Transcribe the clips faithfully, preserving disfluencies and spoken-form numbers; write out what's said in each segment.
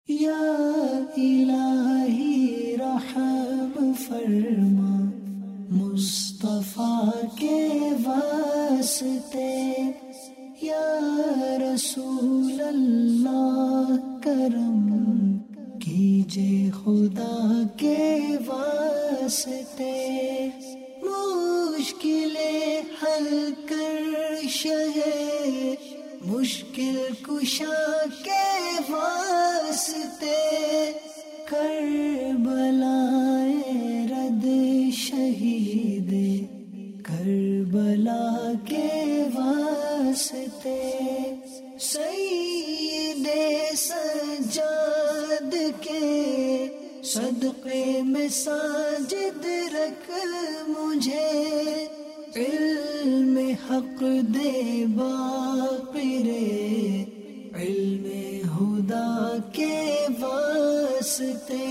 یا الہی رحم فرما مصطفیٰ کے واسطے، یا رسول اللہ کرم کیجے خدا کے واسطے، مشکلیں حل کر شہ مشکل کشا کے واسطے، کربلائے رد شہید کربلا کے واسطے، سید سجاد کے صدقے میں ساجد رکھ مجھے، علم حق دے باقر علم خدا کے واسطے،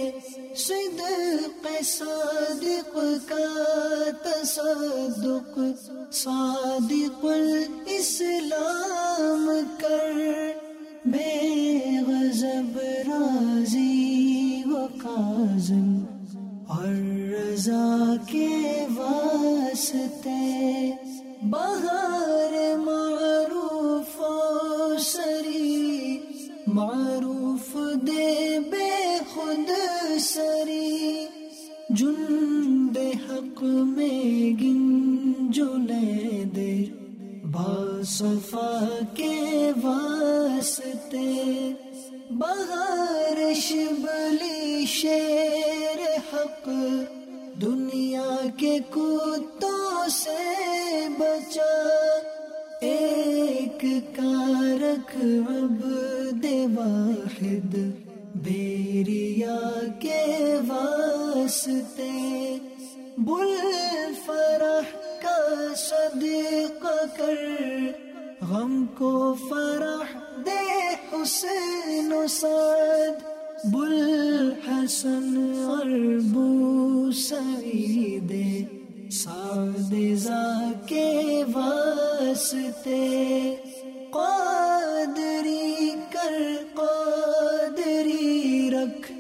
صدق صادق کا تصدق صادق الاسلام کر، بے غضب راضی و کاظم اور رضا کے واسطے، بہار معروف و سری معروف دے بے خود سری، جند حق میں گنجلے دے باصفا کے واسطے، بہار شبلی شیر حق دنیا کے کتوں سے بچا، ایک کا رکھ عبد واحد بیریا کے واسطے، بل فرح کا صدقہ کر غم کو فرح دے حسین و سعد، بل حسن اور بو سعید سعد ذا کے واسطے، قادری کر قادری رکھ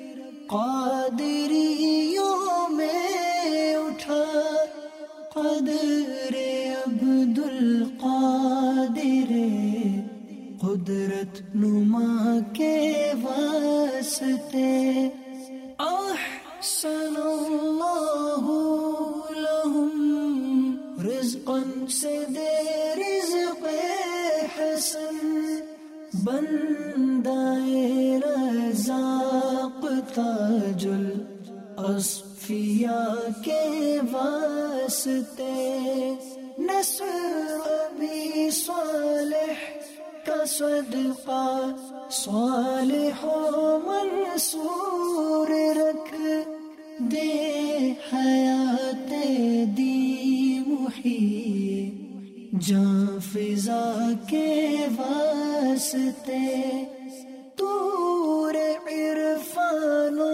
قادریوں میں اٹھا، قدر عبد القادر قدرت نما کے واسطے، احسن اللہ لہم رزقا سے دے رزق حسن، بندائے رزاق تاج الاصفیاء کے واسطے، نصر ابی صالح کا صدقہ صالح و منصور رکھ، دے حیات دی محیی جاں فضا کے واسطے، طور عرفان و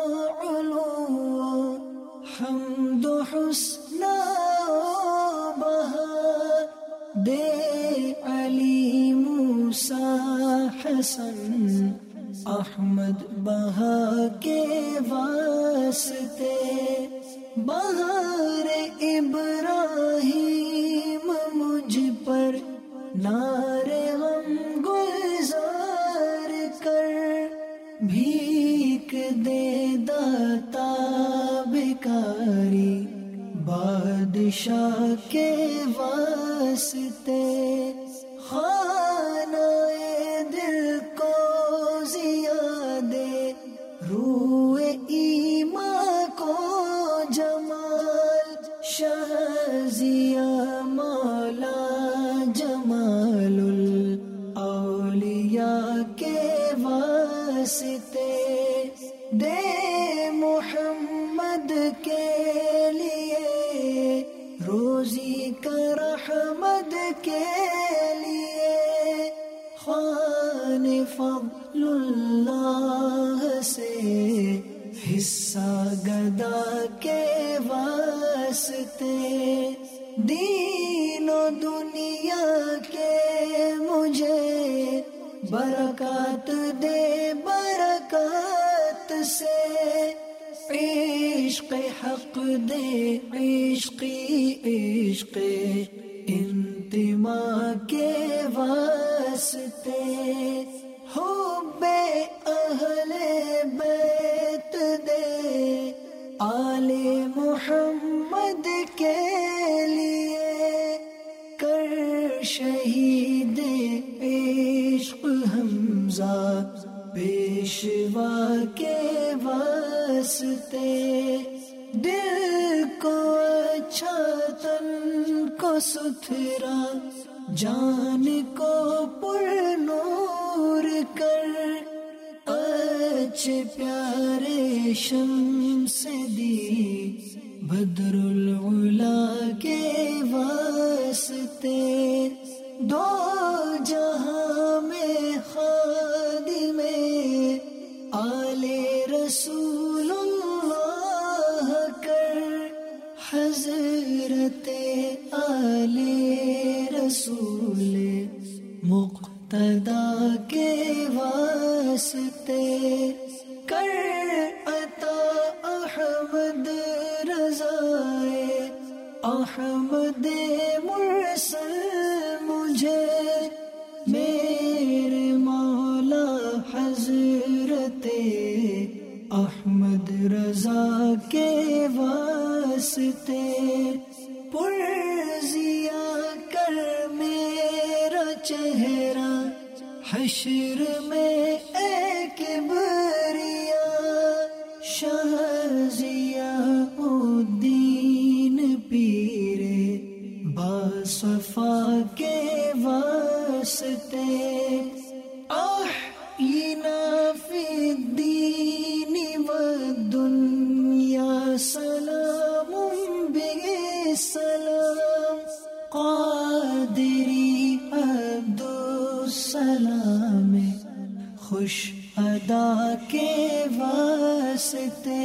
علو حمد و حسن و بہا، دے علی موسیٰ حسن احمد بہا کے واسطے، بہار ابراہیم مجھ پر نار غم گلزار کر، بھیک دے داتا بیکاری بادشاہ کے واسطے، خانہ دل کو زیادے روح ایمان کو جمال، شہزیا مولا جمال الاولیاء کے واسطے، دے محمد کے لیے روزی کا رحمت کے لیے، خوان فضل اللہ سے حصہ گدا کے واسطے، دین و دنیا کے مجھے برکات دے برکات سے عشق حق دے، عشقی عشق انتما کے واسطے، حب اہل بیت دے آل محمد کے لیے، کر شہید عشق حمزہ پیشوا کے واسطے، دل کو اچھا تن کو ستھرا جان کو پر نور کر، اچھے پیارے شمس دی بدر العلا کے واسطے، دو جہاں میں خادم آل رسول اللہ کر، حضرت آل رسول مقتدا کے واسطے، کر عطا احمد رضائے احمد مرسل مجھے، میرے مولا حضرت احمد رضا کے واسطے، پرزیا کر میرا چہرہ حشر میں اے کبریا، شاہ ضیاء الدین پیرے باصفا کے واسطے، احینا فی الدین والدنیا سلام بالسلام، قادری عبد السلام خوش ادا کے واسطے،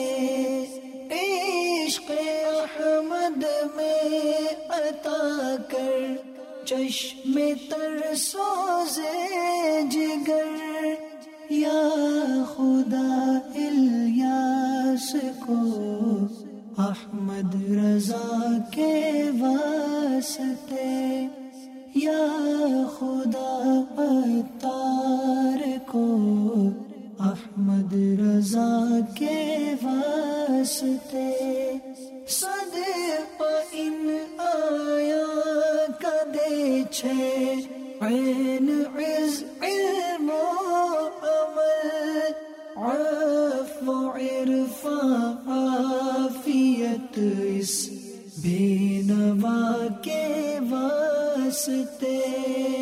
عشق احمد میں عطا کر چشم تر سوزے جگر، یا خدا الیاس کو احمد رضا کے واسطے، یا خدا عطار کو احمد رضا کے واسطے، صدق ان آیا کا دے چھے عین عز علم و عمل، عفو عرفان عافیت اس بے نوا کے واسطے،